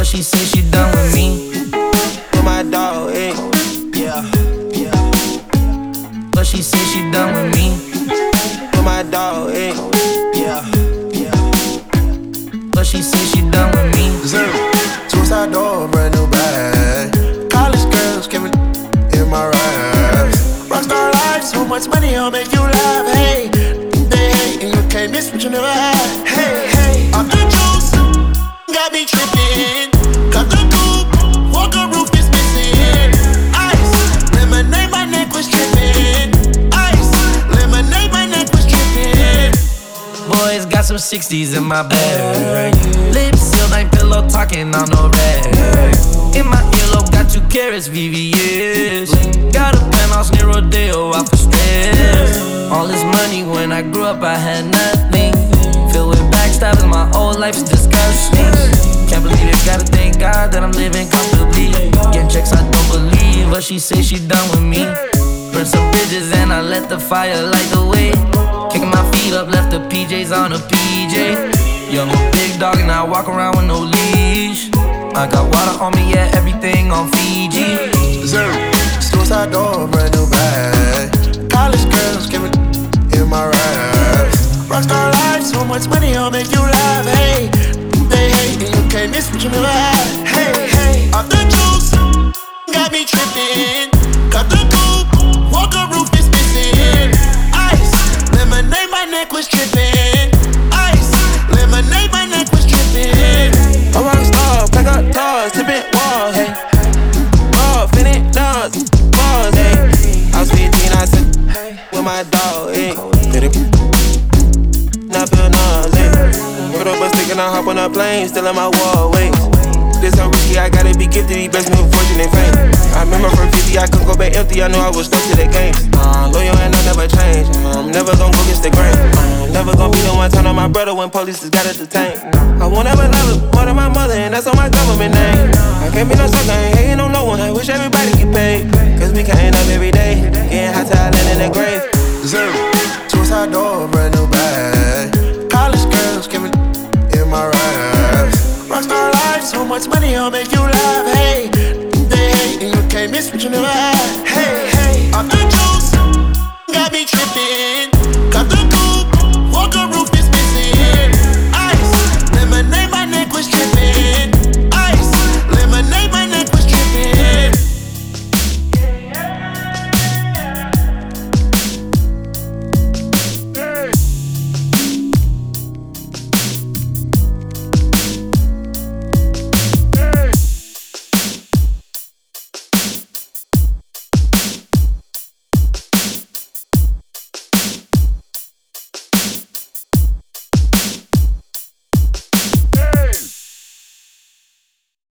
she say she done with me. With my dog, eh? Yeah. But she say she done with me. With my dog, eh? Yeah. But she say she done with me. Suicide door, brand new bag. College girls came in my raps. Rockstar life, so much money, I'll make you laugh. Hey, they hate and you can't miss what you never had. Hey, off the juice, got me tripping. Cut the coupe, walker roof is missing. Ice, lemonade, my neck was tripping. Ice, lemonade, my neck was tripping. Boys got some 60s in my bag. Lips sealed, ain't pillow talking on no rag. In my earlobe, got 2 carats, VVS. Got a penthouse near Rodeo, out for stress. All this money, when I grew up, I had nothing. Filled with backstabbing, my whole life's disgusting. Can't believe it, gotta thank God that I'm living comfortably. Getting checks, I don't believe, but she say she done with me. Burn some bridges and I let the fire light the way. Kicking my feet up, left the PJs on a PJ. Young big dog and I walk around with no leash. I got water on me, yeah, everything on Fiji. Suicide door, brand new bag. College girls came in my raps. Rockstar life, so much money, I'll make you laugh. Hey, they hate and you can't miss what you never had. Hey, off the juice, got me tripping. Cut the coupe, walker roof is missing. Ice, lemonade, my neck was tripping. Ice, lemonade, my neck was tripping. I'm a rockstar, pack up doors, tipping walls, hey. Ball, finish dogs, balls, hey. I was 15, I said, with my dog, hey. Now I feel nauseous. Put up a stick and I hop on a plane, still in my wall, wait. This so risky, I gotta be gifted, he blessed me with fortune and fame. I remember from 50, I couldn't go back empty, I knew I was stuck to the game. Loyal and I never change, I'm never gonna go against the grain. Never gonna be the one turn on my brother when police just gotta detain. I won't ever love her more than my mother, and that's on my government name. I can't be no sucker, ain't hating on no one, I wish everybody get paid. Cause we can't up every day, getting hot till I land in the grave. Suicide door, brand new bag. College girls came in my raps. Rockstar life, so much money, I'll make you laugh. Hey, they hate and you can't miss what you never had.